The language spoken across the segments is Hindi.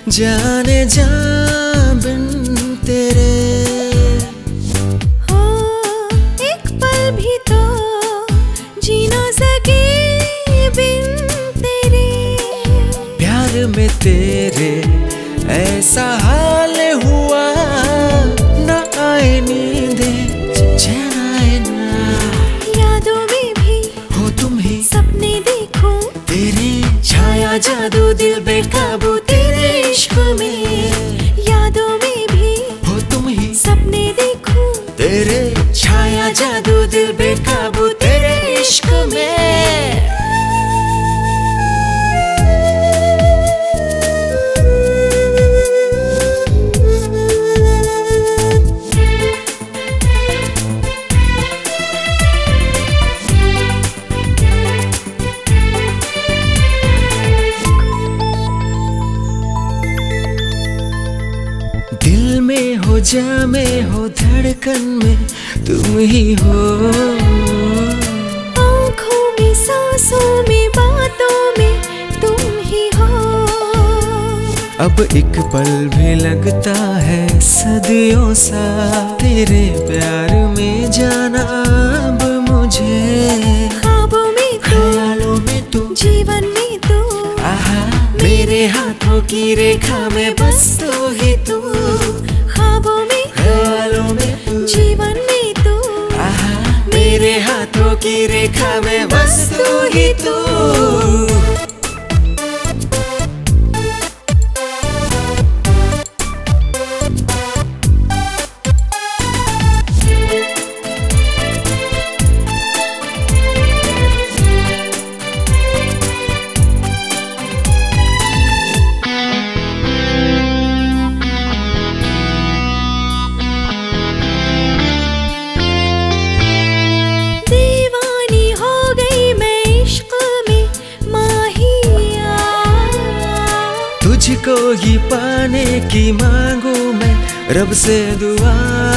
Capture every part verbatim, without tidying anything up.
जाने जा बिन तेरे। हो एक पल भी तो जी ना सके बिन तेरे। प्यार में तेरे ऐसा हाल हुआ, ना आए नींदे चैन आए ना। यादों में भी हो तुम ही, सपने देखूं तेरे छाया जादू दिल बेकाबू तेरे इश्क में। यादों में भी हो तुम ही, सपने देखूं तेरे छाया जादू दिल बेकाबू तेरे इश्क में। दिल में हो जामे हो धड़कन में तुम ही हो। आँखों में सांसों में बातों में तुम ही हो। अब एक पल भी लगता है सदियों सा, तेरे प्यार में जाना अब मुझे। ख्वाबों में तू, ख्यालों में तू, जीवन में तू, आहा मेरे हाथों की रेखा में बस तू ही तू। ख्वाबों में ख्यालों में तू, जीवन में तू, आहा मेरे हाथों की रेखा में बस तू ही तू। दीवानी हो गई मैं इश्क में माहिया। तुझको ही पाने की मांगू मैं रब से दुआ।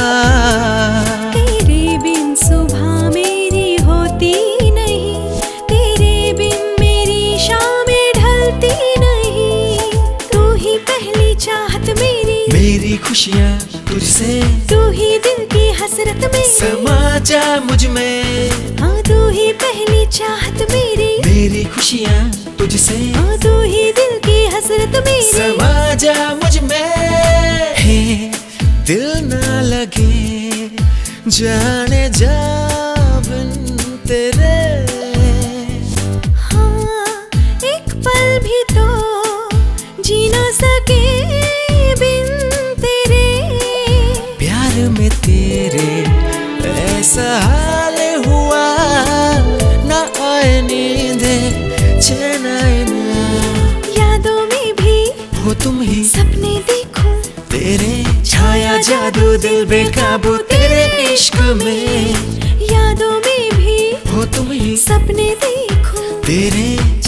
तेरे बिन सुबह मेरी होती नहीं, तेरे बिन मेरी शामें ढलती नहीं। तू ही पहली चाहत मेरी, मेरी खुशियाँ तुझसे, तू ही दिल की हसरत मेरी। समा जा मुझ में, हाँ तू ही पहली चाहत मेरी, मेरी खुशियाँ तुझसे, हाँ तू ही दिल की हसरत मेरी। समा जा मुझ में। हे दिल ना लगे जाने जा बिन तेरे। हाँ एक पल भी तो जी ना सके बिन तेरे। प्यार में तेरे ऐसा हाल हुआ, ना आए नींदे चैन आए ना। यादों में भी हो तुम ही, सपने देखूं तेरे छाया जादू दिल बेकाबू तेरे इश्क में। यादों में भी हो तुम ही, सपने देखूं तेरे